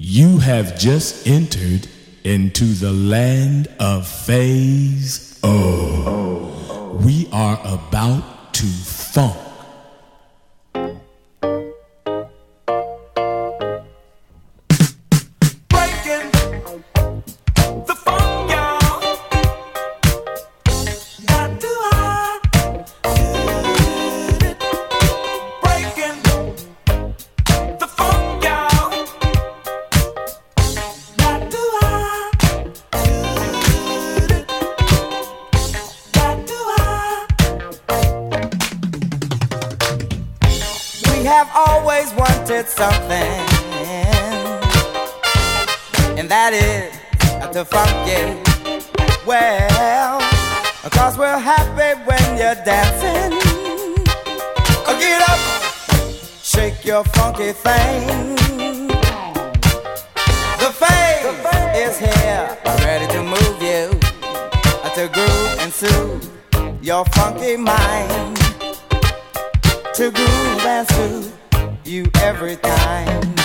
You have just entered into the land of Phase O. We are about to funk. Something, and that is to funk it well, cause we're happy when you're dancing. Get up, shake your funky thing. The phase is here, ready to move you, to groove and soothe your funky mind, to groove and soothe you every time.